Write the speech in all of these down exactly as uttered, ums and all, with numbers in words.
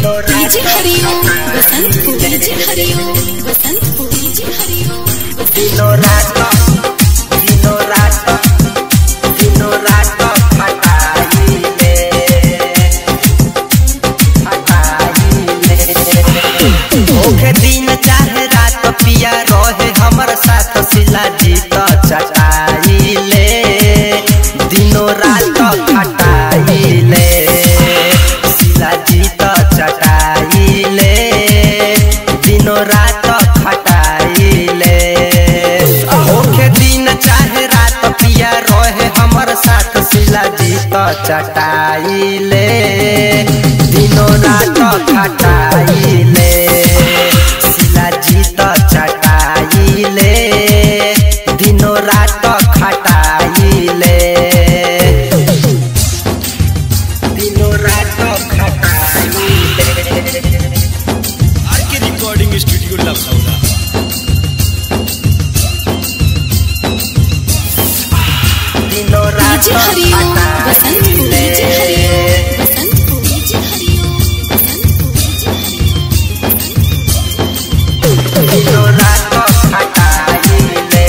DJ Hariom Basantpur DJ Hariom Basantpur DJ Hariom दिनो रात दिनो रात दिनो रात फटाई ले फटाई ले ओके दिन चाहे रात पिया रहे हमर साथ सिला जीत चटाई ले दिनो रात फटाई ले सिला जीत चटाई ले दिनो रात खटाई ले ओके दिन चाहे रात पिया रहे हमर साथ सिला जीत चटाई ले दिनो रात खटाई ले सिला जीत चटाई ले दिनो रात खटाई ले दिनो रात खटाई ले आरके रिकॉर्डिंग स्टूडियो लखनऊ दिनो रात DJ Hariom Basantpur DJ Hariom Basantpur DJ Hariom Basantpur DJ दिनो रात खटाई ले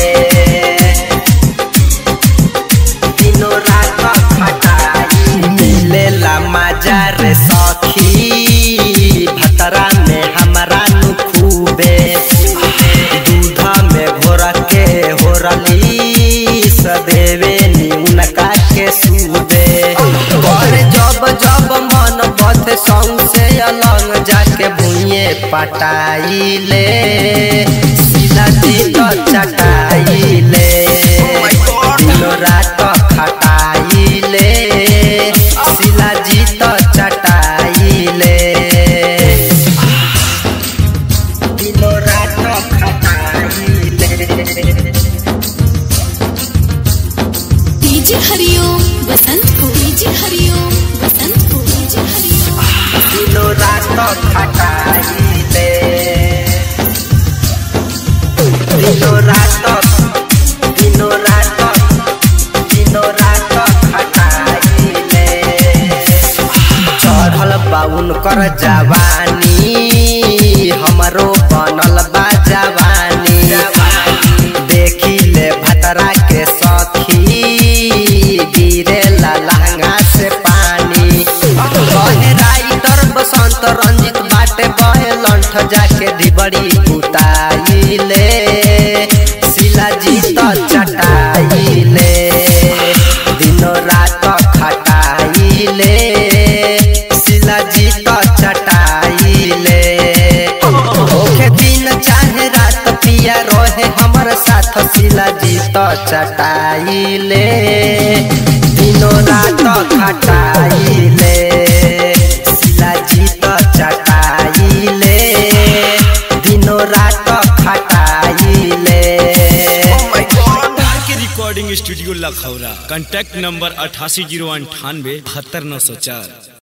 दिनो रात खटाई मिलेला मजा रे सखी भतरा में हमरा नु खूबे दूध में घोर के हो रली सदेवे नी उनका के सूबे और जब जब मन बथे संग से अलग जाके भुइए पटाई ले सीधा दिल चटाई ले दिनो रात खटाई ले सिला जीत चटाई ले दिनो रात खटाई ले DJ Hariom Basantpur DJ Hariom Basantpur DJ Hariom दिनो रात खटाई ले दिनो रात दिनो रात दिनो रात खटाई ले चढ़ल बाउन कर जवानी हमरो बनल बा जवानी देखी ले भतरा के सखी गिरे ला लहंगा से पानी कहे राइटर बसंत रंजित बाटे बहे लंठ जाके ढिबड़ी उताई ले सिला जीत चटाई ले दिनो रात खटाई ले सिला जीत चटाई ले ओके दिन चाहे रात पिया रहे हमर साथ सिला जीत चटाई ले दिनो रात खटाई ले सिला जीत चटाई ले दिनो रात खटाई ले R K recording studio Lucknow contact number अठासी जीरो अंठानवे बहत्तर नौ सौ चार।